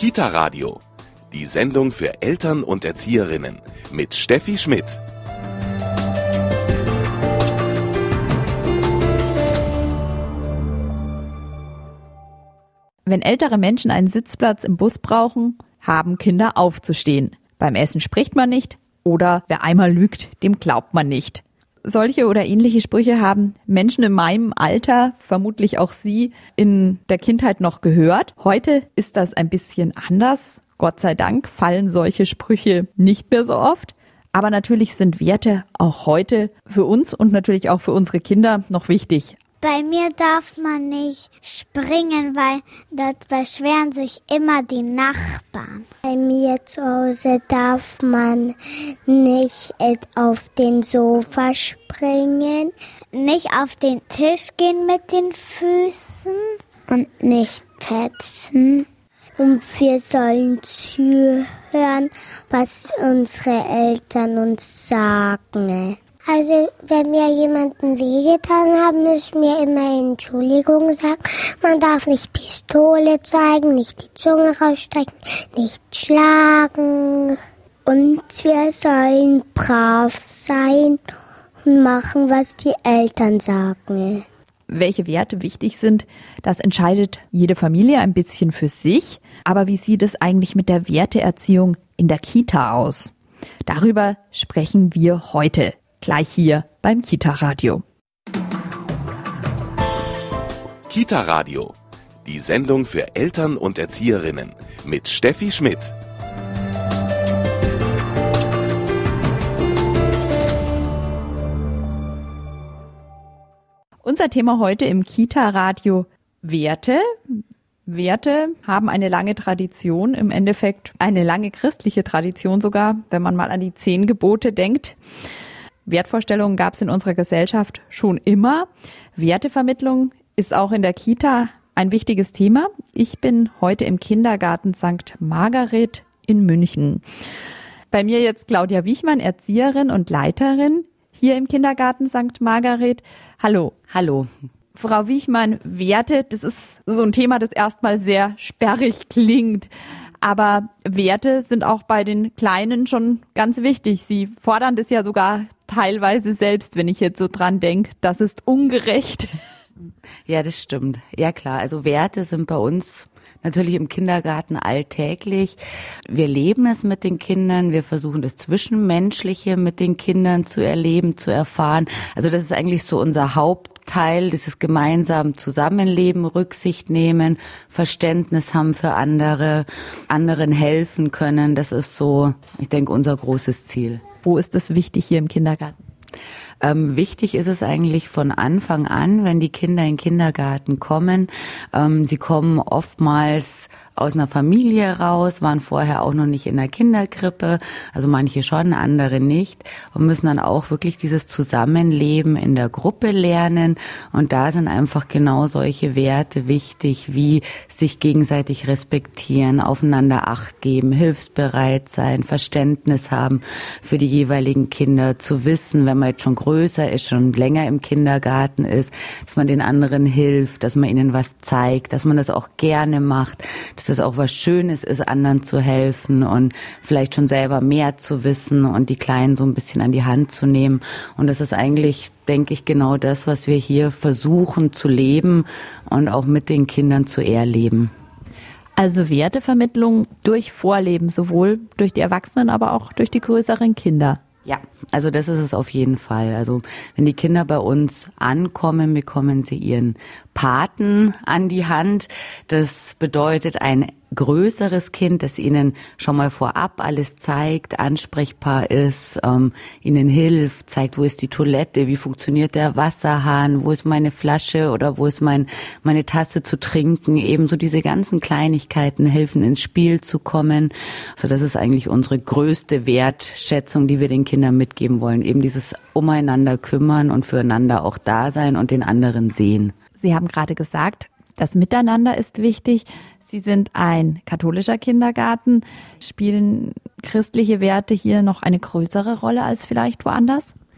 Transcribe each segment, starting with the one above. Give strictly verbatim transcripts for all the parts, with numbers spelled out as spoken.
Kita-Radio, die Sendung für Eltern und Erzieherinnen mit Steffi Schmidt. Wenn ältere Menschen einen Sitzplatz im Bus brauchen, haben Kinder aufzustehen. Beim Essen spricht man nicht oder wer einmal lügt, dem glaubt man nicht. Solche oder ähnliche Sprüche haben Menschen in meinem Alter, vermutlich auch Sie, in der Kindheit noch gehört. Heute ist das ein bisschen anders. Gott sei Dank fallen solche Sprüche nicht mehr so oft. Aber natürlich sind Werte auch heute für uns und natürlich auch für unsere Kinder noch wichtig. Bei mir darf man nicht springen, weil dort beschweren sich immer die Nachbarn. Bei mir zu Hause darf man nicht auf den Sofa springen, nicht auf den Tisch gehen mit den Füßen und nicht petzen. Und wir sollen zuhören, was unsere Eltern uns sagen. Also, wenn mir jemanden wehgetan hat, müssen wir immer Entschuldigung sagen. Man darf nicht Pistole zeigen, nicht die Zunge rausstrecken, nicht schlagen. Und wir sollen brav sein und machen, was die Eltern sagen. Welche Werte wichtig sind, das entscheidet jede Familie ein bisschen für sich. Aber wie sieht es eigentlich mit der Werteerziehung in der Kita aus? Darüber sprechen wir heute. Gleich hier beim Kita-Radio. Kita-Radio, die Sendung für Eltern und Erzieherinnen mit Steffi Schmidt. Unser Thema heute im Kita-Radio: Werte. Werte haben eine lange Tradition, im Endeffekt eine lange christliche Tradition sogar, wenn man mal an die zehn Gebote denkt. Wertvorstellungen gab es in unserer Gesellschaft schon immer. Wertevermittlung ist auch in der Kita ein wichtiges Thema. Ich bin heute im Kindergarten Sankt Margaret in München. Bei mir jetzt Claudia Wichmann, Erzieherin und Leiterin hier im Kindergarten Sankt Margaret. Hallo. Hallo. Frau Wichmann, Werte, das ist so ein Thema, das erstmal sehr sperrig klingt. Aber Werte sind auch bei den Kleinen schon ganz wichtig. Sie fordern das ja sogar teilweise selbst, wenn ich jetzt so dran denke. Das ist ungerecht. Ja, das stimmt. Ja klar, also Werte sind bei uns natürlich im Kindergarten alltäglich. Wir leben es mit den Kindern, wir versuchen das Zwischenmenschliche mit den Kindern zu erleben, zu erfahren. Also das ist eigentlich so unser Hauptteil, dieses gemeinsam Zusammenleben, Rücksicht nehmen, Verständnis haben für andere, anderen helfen können. Das ist so, ich denke, unser großes Ziel. Wo ist das wichtig hier im Kindergarten? Ähm, wichtig ist es eigentlich von Anfang an, wenn die Kinder in den Kindergarten kommen. Ähm, sie kommen oftmals aus einer Familie raus, waren vorher auch noch nicht in der Kinderkrippe, also manche schon, andere nicht, und müssen dann auch wirklich dieses Zusammenleben in der Gruppe lernen. Und da sind einfach genau solche Werte wichtig, wie sich gegenseitig respektieren, aufeinander Acht geben, hilfsbereit sein, Verständnis haben für die jeweiligen Kinder, zu wissen, wenn man jetzt schon größer ist, schon länger im Kindergarten ist, dass man den anderen hilft, dass man ihnen was zeigt, dass man das auch gerne macht, dass es auch was Schönes ist, anderen zu helfen und vielleicht schon selber mehr zu wissen und die Kleinen so ein bisschen an die Hand zu nehmen. Und das ist eigentlich, denke ich, genau das, was wir hier versuchen zu leben und auch mit den Kindern zu erleben. Also Wertevermittlung durch Vorleben, sowohl durch die Erwachsenen, aber auch durch die größeren Kinder. Ja, also das ist es auf jeden Fall. Also wenn die Kinder bei uns ankommen, bekommen sie ihren Paten an die Hand. Das bedeutet ein größeres Kind, das ihnen schon mal vorab alles zeigt, ansprechbar ist, ähm, ihnen hilft, zeigt, wo ist die Toilette, wie funktioniert der Wasserhahn, wo ist meine Flasche oder wo ist mein meine Tasse zu trinken. Ebenso diese ganzen Kleinigkeiten helfen, ins Spiel zu kommen. Also das ist eigentlich unsere größte Wertschätzung, die wir den Kindern mitgeben wollen. Eben dieses Umeinander kümmern und füreinander auch da sein und den anderen sehen. Sie haben gerade gesagt, das Miteinander ist wichtig. Sie sind ein katholischer Kindergarten. Spielen christliche Werte hier noch eine größere Rolle als vielleicht woanders?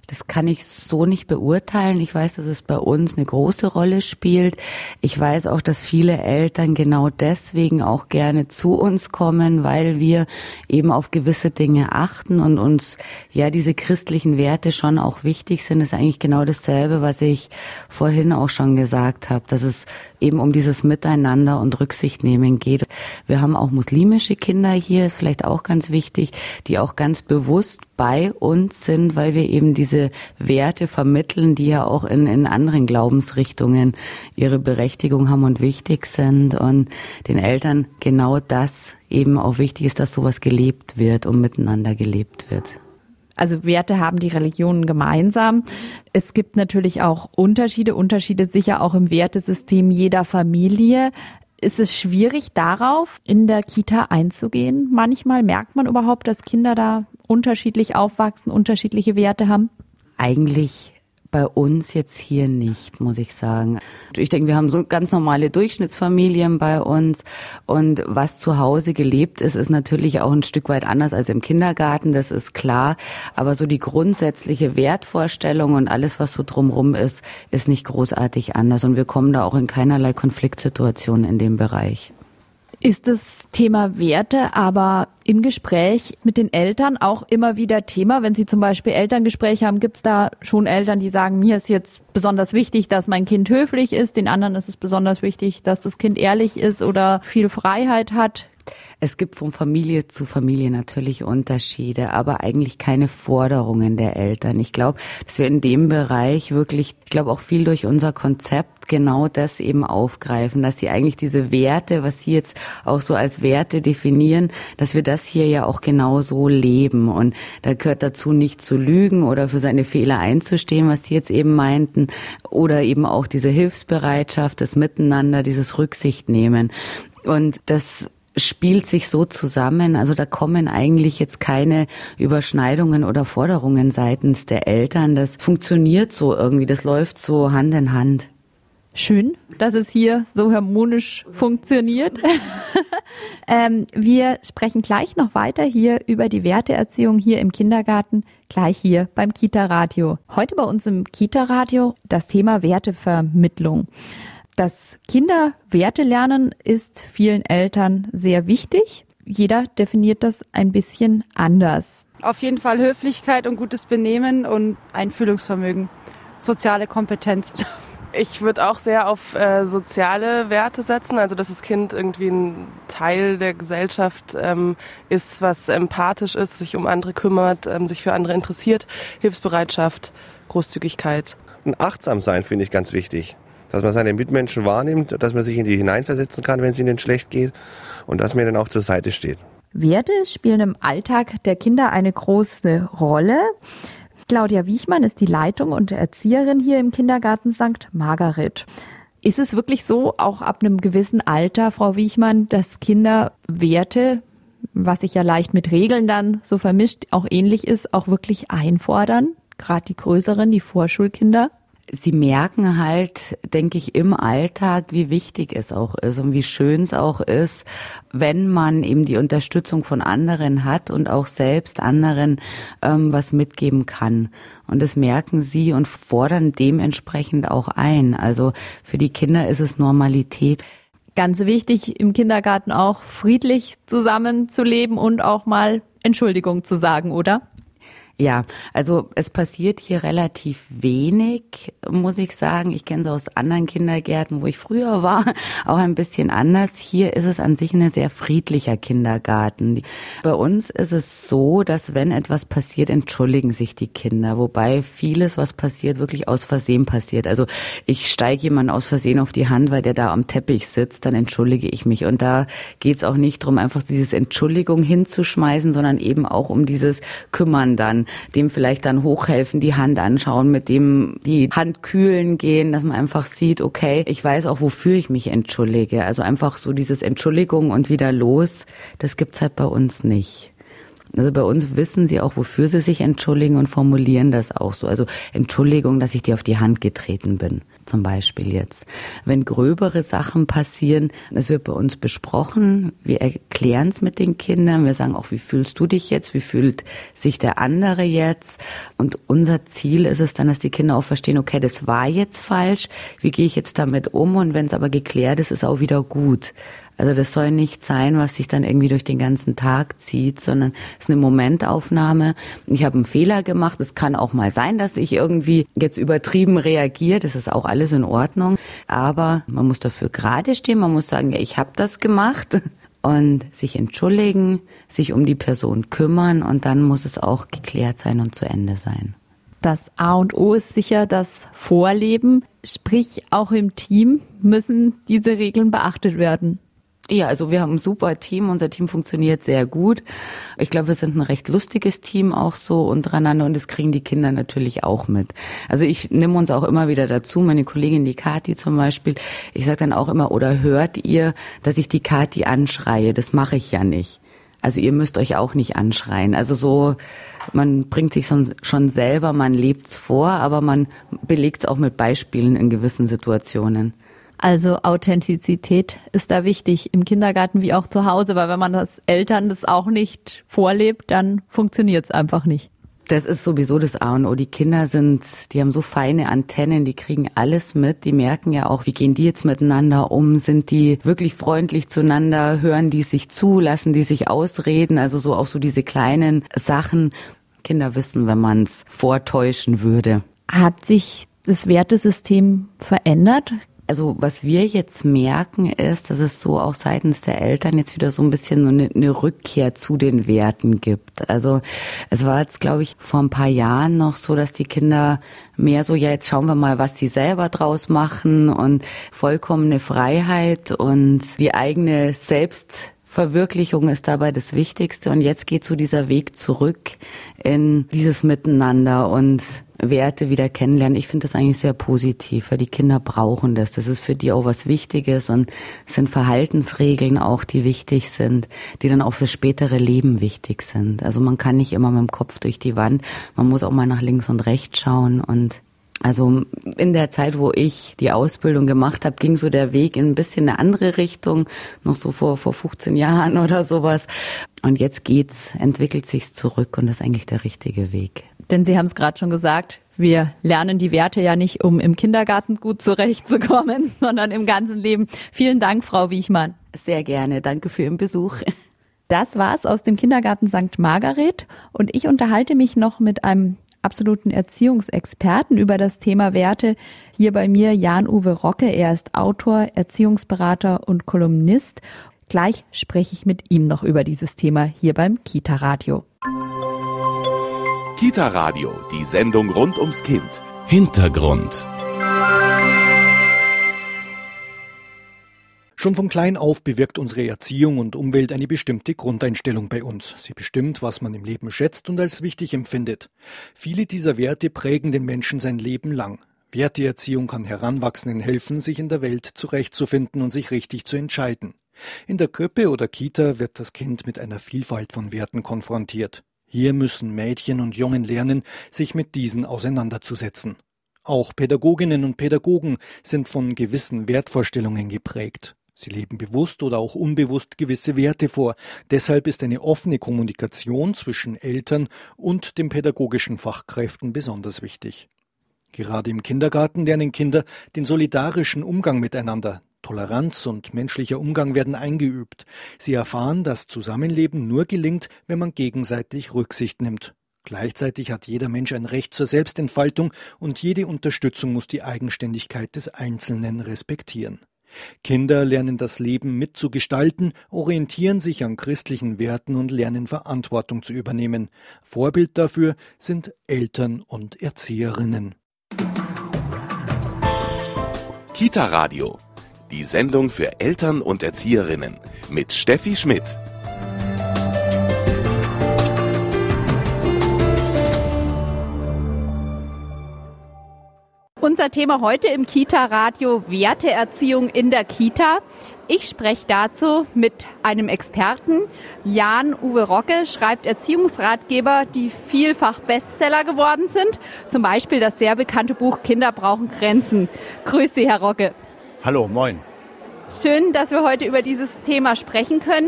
Das kann ich so nicht beurteilen. Ich weiß, dass es bei uns eine große Rolle spielt. Ich weiß auch, dass viele Eltern genau deswegen auch gerne zu uns kommen, weil wir eben auf gewisse Dinge achten und uns ja diese christlichen Werte schon auch wichtig sind. Das ist eigentlich genau dasselbe, was ich vorhin auch schon gesagt habe, dass es eben um dieses Miteinander und Rücksicht nehmen geht. Wir haben auch muslimische Kinder hier, ist vielleicht auch ganz wichtig, die auch ganz bewusst bei uns sind, weil wir eben diese Werte vermitteln, die ja auch in, in anderen Glaubensrichtungen ihre Berechtigung haben und wichtig sind und den Eltern genau das eben auch wichtig ist, dass sowas gelebt wird und miteinander gelebt wird. Also Werte haben die Religionen gemeinsam. Es gibt natürlich auch Unterschiede, Unterschiede sicher auch im Wertesystem jeder Familie. Ist es schwierig, darauf in der Kita einzugehen? Manchmal merkt man überhaupt, dass Kinder da unterschiedlich aufwachsen, unterschiedliche Werte haben? Eigentlich bei uns jetzt hier nicht, muss ich sagen. Ich denke, wir haben so ganz normale Durchschnittsfamilien bei uns und was zu Hause gelebt ist, ist natürlich auch ein Stück weit anders als im Kindergarten, das ist klar. Aber so die grundsätzliche Wertvorstellung und alles, was so drumherum ist, ist nicht großartig anders und wir kommen da auch in keinerlei Konfliktsituationen in dem Bereich. Ist das Thema Werte aber im Gespräch mit den Eltern auch immer wieder Thema? Wenn Sie zum Beispiel Elterngespräche haben, gibt es da schon Eltern, die sagen, mir ist jetzt besonders wichtig, dass mein Kind höflich ist, den anderen ist es besonders wichtig, dass das Kind ehrlich ist oder viel Freiheit hat? Es gibt von Familie zu Familie natürlich Unterschiede, aber eigentlich keine Forderungen der Eltern. Ich glaube, dass wir in dem Bereich wirklich, ich glaube auch viel durch unser Konzept genau das eben aufgreifen, dass sie eigentlich diese Werte, was sie jetzt auch so als Werte definieren, dass wir das hier ja auch genau so leben. Und da gehört dazu nicht zu lügen oder für seine Fehler einzustehen, was sie jetzt eben meinten, oder eben auch diese Hilfsbereitschaft, das Miteinander, dieses Rücksicht nehmen. Und das spielt sich so zusammen, also da kommen eigentlich jetzt keine Überschneidungen oder Forderungen seitens der Eltern. Das funktioniert so irgendwie, das läuft so Hand in Hand. Schön, dass es hier so harmonisch funktioniert. ähm, wir sprechen gleich noch weiter hier über die Werteerziehung hier im Kindergarten, gleich hier beim Kita-Radio. Heute bei uns im Kita-Radio das Thema Wertevermittlung. Das Kinder Werte lernen ist vielen Eltern sehr wichtig. Jeder definiert das ein bisschen anders. Auf jeden Fall Höflichkeit und gutes Benehmen und Einfühlungsvermögen, soziale Kompetenz. Ich würde auch sehr auf äh, soziale Werte setzen, also dass das Kind irgendwie ein Teil der Gesellschaft ähm, ist, was empathisch ist, sich um andere kümmert, ähm, sich für andere interessiert, Hilfsbereitschaft, Großzügigkeit. Und achtsam sein finde ich ganz wichtig. Dass man seine Mitmenschen wahrnimmt, dass man sich in die hineinversetzen kann, wenn es ihnen schlecht geht und dass man dann auch zur Seite steht. Werte spielen im Alltag der Kinder eine große Rolle. Claudia Wiechmann ist die Leitung und Erzieherin hier im Kindergarten Sankt Margaret. Ist es wirklich so, auch ab einem gewissen Alter, Frau Wiechmann, dass Kinder Werte, was sich ja leicht mit Regeln dann so vermischt, auch ähnlich ist, auch wirklich einfordern? Gerade die Größeren, die Vorschulkinder? Sie merken halt, denke ich, im Alltag, wie wichtig es auch ist und wie schön es auch ist, wenn man eben die Unterstützung von anderen hat und auch selbst anderen ähm, was mitgeben kann. Und das merken sie und fordern dementsprechend auch ein. Also für die Kinder ist es Normalität. Ganz wichtig im Kindergarten auch, friedlich zusammenzuleben und auch mal Entschuldigung zu sagen, oder? Ja, also es passiert hier relativ wenig, muss ich sagen. Ich kenne es aus anderen Kindergärten, wo ich früher war, auch ein bisschen anders. Hier ist es an sich ein sehr friedlicher Kindergarten. Bei uns ist es so, dass wenn etwas passiert, entschuldigen sich die Kinder. Wobei vieles, was passiert, wirklich aus Versehen passiert. Also ich steige jemanden aus Versehen auf die Hand, weil der da am Teppich sitzt, dann entschuldige ich mich. Und da geht es auch nicht darum, einfach dieses Entschuldigung hinzuschmeißen, sondern eben auch um dieses Kümmern dann. Dem vielleicht dann hochhelfen, die Hand anschauen, mit dem die Hand kühlen gehen, dass man einfach sieht, okay, ich weiß auch, wofür ich mich entschuldige. Also einfach so dieses Entschuldigung und wieder los, das gibt's halt bei uns nicht. Also bei uns wissen sie auch, wofür sie sich entschuldigen und formulieren das auch so. Also Entschuldigung, dass ich dir auf die Hand getreten bin. zum Beispiel jetzt. Wenn gröbere Sachen passieren, es wird bei uns besprochen, wir erklären es mit den Kindern, wir sagen auch, wie fühlst du dich jetzt, wie fühlt sich der andere jetzt? Und unser Ziel ist es dann, dass die Kinder auch verstehen, okay, das war jetzt falsch, wie gehe ich jetzt damit um? Und wenn es aber geklärt ist, ist auch wieder gut. Also das soll nicht sein, was sich dann irgendwie durch den ganzen Tag zieht, sondern es ist eine Momentaufnahme. Ich habe einen Fehler gemacht. Es kann auch mal sein, dass ich irgendwie jetzt übertrieben reagiere. Das ist auch alles in Ordnung. Aber man muss dafür gerade stehen. Man muss sagen, ja, ich habe das gemacht. Und sich entschuldigen, sich um die Person kümmern. Und dann muss es auch geklärt sein und zu Ende sein. Das A und O ist sicher das Vorleben. Sprich, auch im Team müssen diese Regeln beachtet werden. Ja, also wir haben ein super Team, unser Team funktioniert sehr gut. Ich glaube, wir sind ein recht lustiges Team auch so untereinander und das kriegen die Kinder natürlich auch mit. Also ich nehme uns auch immer wieder dazu, meine Kollegin die Kathi zum Beispiel, ich sage dann auch immer, oder hört ihr, dass ich die Kathi anschreie? Das mache ich ja nicht. Also ihr müsst euch auch nicht anschreien. Also so, man bringt sich schon selber, man lebt's vor, aber man belegt's auch mit Beispielen in gewissen Situationen. Also Authentizität ist da wichtig, im Kindergarten wie auch zu Hause, weil wenn man das Eltern das auch nicht vorlebt, dann funktioniert es einfach nicht. Das ist sowieso das A und O. Die Kinder sind, die haben so feine Antennen, die kriegen alles mit. Die merken ja auch, wie gehen die jetzt miteinander um? Sind die wirklich freundlich zueinander? Hören die sich zu? Lassen die sich ausreden? Also so auch so diese kleinen Sachen. Kinder wissen, wenn man es vortäuschen würde. Hat sich das Wertesystem verändert? Also was wir jetzt merken ist, dass es so auch seitens der Eltern jetzt wieder so ein bisschen so eine, eine Rückkehr zu den Werten gibt. Also es war jetzt, glaube ich, vor ein paar Jahren noch so, dass die Kinder mehr so, ja, jetzt schauen wir mal, was sie selber draus machen und vollkommene Freiheit und die eigene Selbstverwirklichung ist dabei das Wichtigste. Und jetzt geht so dieser Weg zurück in dieses Miteinander und Werte wieder kennenlernen. Ich finde das eigentlich sehr positiv, weil die Kinder brauchen das. Das ist für die auch was Wichtiges und es sind Verhaltensregeln auch, die wichtig sind, die dann auch für spätere Leben wichtig sind. Also man kann nicht immer mit dem Kopf durch die Wand, man muss auch mal nach links und rechts schauen. Und also in der Zeit, wo ich die Ausbildung gemacht habe, ging so der Weg in ein bisschen eine andere Richtung, noch so vor vor fünfzehn Jahren oder sowas. Und jetzt geht's, entwickelt sich's zurück und das ist eigentlich der richtige Weg. Denn Sie haben es gerade schon gesagt, wir lernen die Werte ja nicht, um im Kindergarten gut zurechtzukommen, sondern im ganzen Leben. Vielen Dank, Frau Wiechmann. Sehr gerne, danke für Ihren Besuch. Das war's aus dem Kindergarten Sankt Margaret und ich unterhalte mich noch mit einem absoluten Erziehungsexperten über das Thema Werte. Hier bei mir Jan-Uwe Rocke, er ist Autor, Erziehungsberater und Kolumnist. Gleich spreche ich mit ihm noch über dieses Thema hier beim Kita-Radio. Kita-Radio, die Sendung rund ums Kind. Hintergrund. Schon von klein auf bewirkt unsere Erziehung und Umwelt eine bestimmte Grundeinstellung bei uns. Sie bestimmt, was man im Leben schätzt und als wichtig empfindet. Viele dieser Werte prägen den Menschen sein Leben lang. Werteerziehung kann Heranwachsenden helfen, sich in der Welt zurechtzufinden und sich richtig zu entscheiden. In der Krippe oder Kita wird das Kind mit einer Vielfalt von Werten konfrontiert. Hier müssen Mädchen und Jungen lernen, sich mit diesen auseinanderzusetzen. Auch Pädagoginnen und Pädagogen sind von gewissen Wertvorstellungen geprägt. Sie leben bewusst oder auch unbewusst gewisse Werte vor. Deshalb ist eine offene Kommunikation zwischen Eltern und den pädagogischen Fachkräften besonders wichtig. Gerade im Kindergarten lernen Kinder den solidarischen Umgang miteinander. Toleranz und menschlicher Umgang werden eingeübt. Sie erfahren, dass Zusammenleben nur gelingt, wenn man gegenseitig Rücksicht nimmt. Gleichzeitig hat jeder Mensch ein Recht zur Selbstentfaltung und jede Unterstützung muss die Eigenständigkeit des Einzelnen respektieren. Kinder lernen das Leben mitzugestalten, orientieren sich an christlichen Werten und lernen Verantwortung zu übernehmen. Vorbild dafür sind Eltern und Erzieherinnen. Kita-Radio, die Sendung für Eltern und Erzieherinnen mit Steffi Schmidt. Unser Thema heute im Kita-Radio: Werteerziehung in der Kita. Ich spreche dazu mit einem Experten. Jan-Uwe Rogge schreibt Erziehungsratgeber, die vielfach Bestseller geworden sind. Zum Beispiel das sehr bekannte Buch Kinder brauchen Grenzen. Grüß Sie, Herr Rogge. Hallo, moin. Schön, dass wir heute über dieses Thema sprechen können.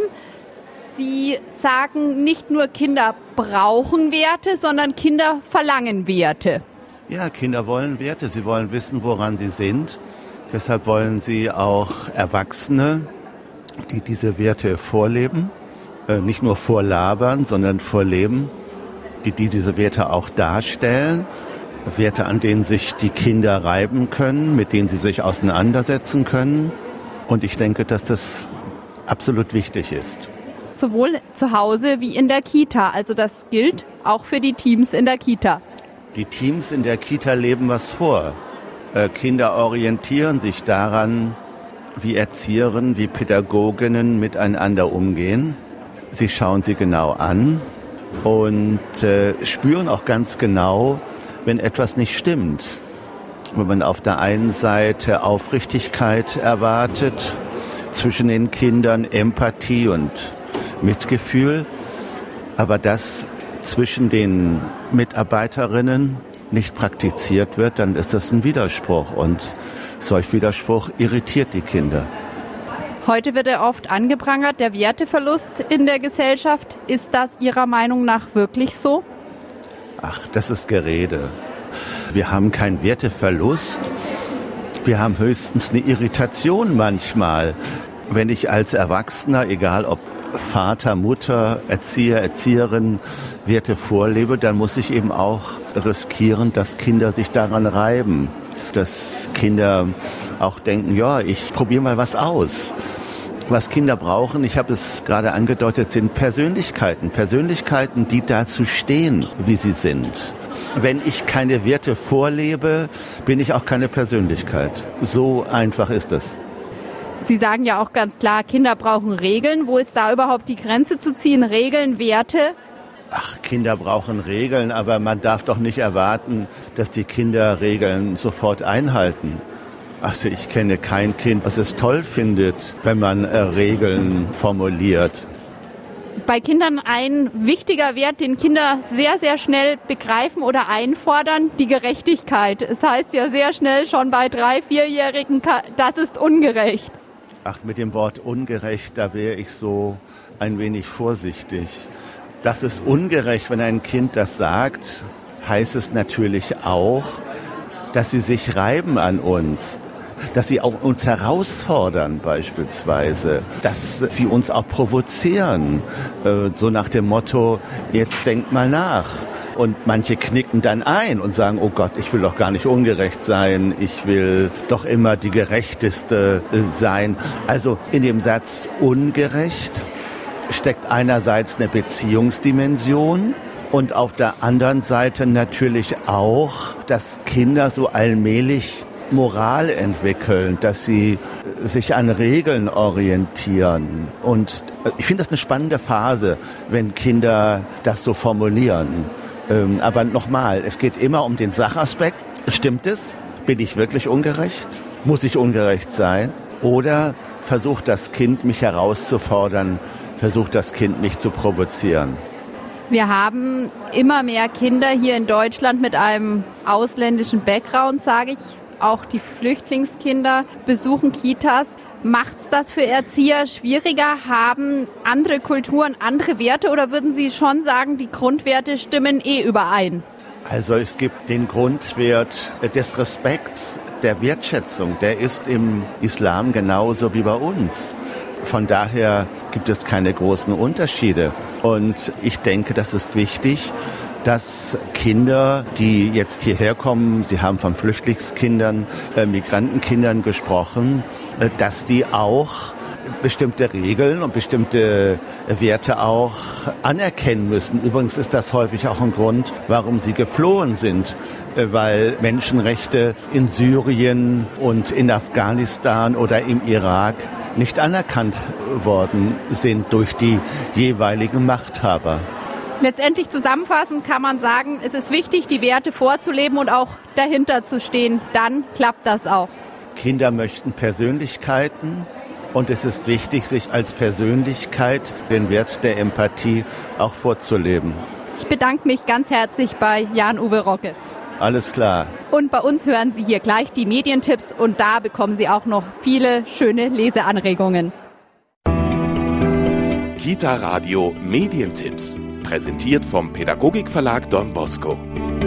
Sie sagen, nicht nur Kinder brauchen Werte, sondern Kinder verlangen Werte. Ja, Kinder wollen Werte. Sie wollen wissen, woran sie sind. Deshalb wollen sie auch Erwachsene, die diese Werte vorleben, äh, nicht nur vorlabern, sondern vorleben, die, die diese Werte auch darstellen. Werte, an denen sich die Kinder reiben können, mit denen sie sich auseinandersetzen können. Und ich denke, dass das absolut wichtig ist. Sowohl zu Hause wie in der Kita. Also das gilt auch für die Teams in der Kita. Die Teams in der Kita leben was vor. Kinder orientieren sich daran, wie Erzieherinnen, wie Pädagoginnen miteinander umgehen. Sie schauen sie genau an und äh, spüren auch ganz genau, wenn etwas nicht stimmt. Wenn man auf der einen Seite Aufrichtigkeit erwartet, zwischen den Kindern Empathie und Mitgefühl, aber das zwischen den Mitarbeiterinnen nicht praktiziert wird, dann ist das ein Widerspruch. Und solch Widerspruch irritiert die Kinder. Heute wird er oft angeprangert, der Werteverlust in der Gesellschaft. Ist das Ihrer Meinung nach wirklich so? Ach, das ist Gerede. Wir haben keinen Werteverlust. Wir haben höchstens eine Irritation manchmal. Wenn ich als Erwachsener, egal ob Vater, Mutter, Erzieher, Erzieherin, Werte vorlebe, dann muss ich eben auch riskieren, dass Kinder sich daran reiben. Dass Kinder auch denken, ja, ich probiere mal was aus. Was Kinder brauchen, ich habe es gerade angedeutet, sind Persönlichkeiten. Persönlichkeiten, die dazu stehen, wie sie sind. Wenn ich keine Werte vorlebe, bin ich auch keine Persönlichkeit. So einfach ist es. Sie sagen ja auch ganz klar, Kinder brauchen Regeln. Wo ist da überhaupt die Grenze zu ziehen? Regeln, Werte? Ach, Kinder brauchen Regeln, aber man darf doch nicht erwarten, dass die Kinder Regeln sofort einhalten. Also ich kenne kein Kind, was es toll findet, wenn man äh, Regeln formuliert. Bei Kindern ein wichtiger Wert, den Kinder sehr, sehr schnell begreifen oder einfordern, die Gerechtigkeit. Es heißt ja sehr schnell schon bei drei-, vierjährigen, das ist ungerecht. Ach, mit dem Wort ungerecht, da wäre ich so ein wenig vorsichtig. Das ist ungerecht, wenn ein Kind das sagt, heißt es natürlich auch, dass sie sich reiben an uns, dass sie auch uns herausfordern beispielsweise, dass sie uns auch provozieren, so nach dem Motto, jetzt denkt mal nach. Und manche knicken dann ein und sagen, oh Gott, ich will doch gar nicht ungerecht sein, ich will doch immer die Gerechteste sein. Also in dem Satz ungerecht steckt einerseits eine Beziehungsdimension und auf der anderen Seite natürlich auch, dass Kinder so allmählich Moral entwickeln, dass sie sich an Regeln orientieren. Und ich finde das eine spannende Phase, wenn Kinder das so formulieren. Aber nochmal, es geht immer um den Sachaspekt. Stimmt es? Bin ich wirklich ungerecht? Muss ich ungerecht sein? Oder versucht das Kind, mich herauszufordern, versucht das Kind, mich zu provozieren? Wir haben immer mehr Kinder hier in Deutschland mit einem ausländischen Background, sage ich. Auch die Flüchtlingskinder besuchen Kitas. Macht's das für Erzieher schwieriger? Haben andere Kulturen andere Werte oder würden Sie schon sagen, die Grundwerte stimmen eh überein? Also es gibt den Grundwert des Respekts, der Wertschätzung. Der ist im Islam genauso wie bei uns. Von daher gibt es keine großen Unterschiede. Und ich denke, das ist wichtig, dass Kinder, die jetzt hierher kommen, Sie haben von Flüchtlingskindern, äh, Migrantenkindern gesprochen, äh, dass die auch bestimmte Regeln und bestimmte Werte auch anerkennen müssen. Übrigens ist das häufig auch ein Grund, warum sie geflohen sind, äh, weil Menschenrechte in Syrien und in Afghanistan oder im Irak nicht anerkannt worden sind durch die jeweiligen Machthaber. Letztendlich zusammenfassend kann man sagen, es ist wichtig, die Werte vorzuleben und auch dahinter zu stehen. Dann klappt das auch. Kinder möchten Persönlichkeiten und es ist wichtig, sich als Persönlichkeit den Wert der Empathie auch vorzuleben. Ich bedanke mich ganz herzlich bei Jan-Uwe Rocke. Alles klar. Und bei uns hören Sie hier gleich die Medientipps und da bekommen Sie auch noch viele schöne Leseanregungen. Kita Radio Medientipps. Präsentiert vom Pädagogikverlag Don Bosco.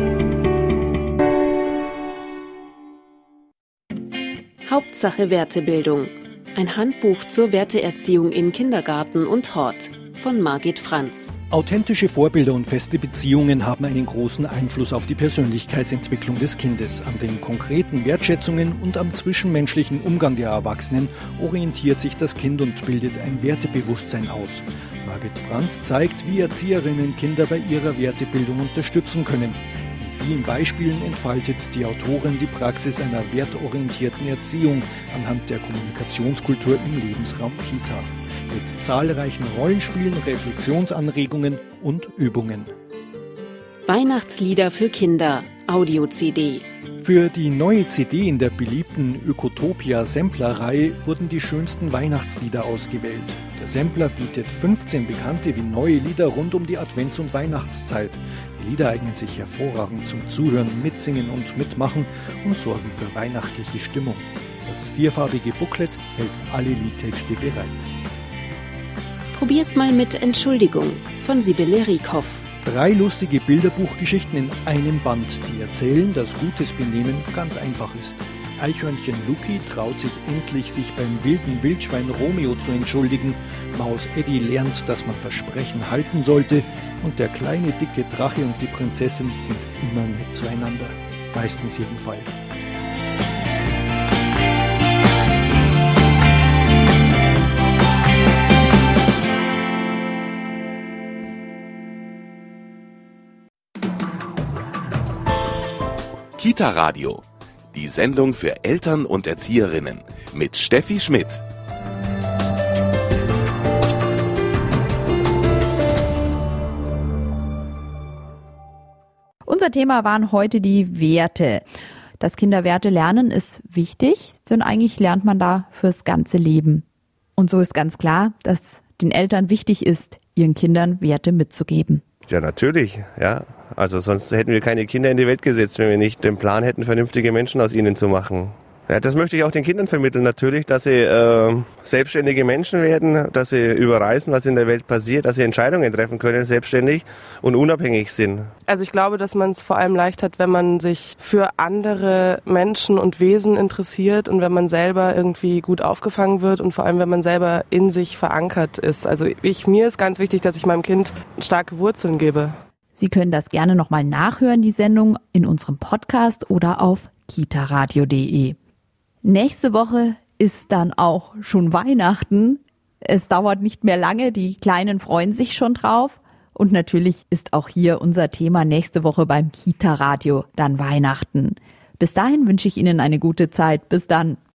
Hauptsache Wertebildung. Ein Handbuch zur Werteerziehung in Kindergarten und Hort von Margit Franz. Authentische Vorbilder und feste Beziehungen haben einen großen Einfluss auf die Persönlichkeitsentwicklung des Kindes. An den konkreten Wertschätzungen und am zwischenmenschlichen Umgang der Erwachsenen orientiert sich das Kind und bildet ein Wertebewusstsein aus. Margit Franz zeigt, wie Erzieherinnen Kinder bei ihrer Wertebildung unterstützen können. In vielen Beispielen entfaltet die Autorin die Praxis einer wertorientierten Erziehung anhand der Kommunikationskultur im Lebensraum Kita. Mit zahlreichen Rollenspielen, Reflexionsanregungen und Übungen. Weihnachtslieder für Kinder, Audio-C D. Für die neue C D in der beliebten Ökotopia-Sampler-Reihe wurden die schönsten Weihnachtslieder ausgewählt. Der Sampler bietet fünfzehn bekannte wie neue Lieder rund um die Advents- und Weihnachtszeit. Die Lieder eignen sich hervorragend zum Zuhören, Mitsingen und Mitmachen und sorgen für weihnachtliche Stimmung. Das vierfarbige Booklet hält alle Liedtexte bereit. Probier's mal mit Entschuldigung von Sibylle Riekhoff. Drei lustige Bilderbuchgeschichten in einem Band, die erzählen, dass gutes Benehmen ganz einfach ist. Eichhörnchen Luki traut sich endlich, sich beim wilden Wildschwein Romeo zu entschuldigen. Maus Eddie lernt, dass man Versprechen halten sollte. Und der kleine, dicke Drache und die Prinzessin sind immer nett zueinander. Meistens jedenfalls. Kita Radio, die Sendung für Eltern und Erzieherinnen mit Steffi Schmidt. Unser Thema waren heute die Werte. Dass Kinder Werte lernen, ist wichtig, denn eigentlich lernt man da fürs ganze Leben. Und so ist ganz klar, dass den Eltern wichtig ist, ihren Kindern Werte mitzugeben. Ja, natürlich, ja. Also sonst hätten wir keine Kinder in die Welt gesetzt, wenn wir nicht den Plan hätten, vernünftige Menschen aus ihnen zu machen. Ja, das möchte ich auch den Kindern vermitteln, natürlich, dass sie äh, selbstständige Menschen werden, dass sie überreißen, was in der Welt passiert, dass sie Entscheidungen treffen können, selbstständig und unabhängig sind. Also ich glaube, dass man es vor allem leicht hat, wenn man sich für andere Menschen und Wesen interessiert und wenn man selber irgendwie gut aufgefangen wird und vor allem, wenn man selber in sich verankert ist. Also ich, mir ist ganz wichtig, dass ich meinem Kind starke Wurzeln gebe. Sie können das gerne nochmal nachhören, die Sendung, in unserem Podcast oder auf kitaradio punkt de. Nächste Woche ist dann auch schon Weihnachten. Es dauert nicht mehr lange, die Kleinen freuen sich schon drauf. Und natürlich ist auch hier unser Thema nächste Woche beim Kita Radio dann Weihnachten. Bis dahin wünsche ich Ihnen eine gute Zeit. Bis dann.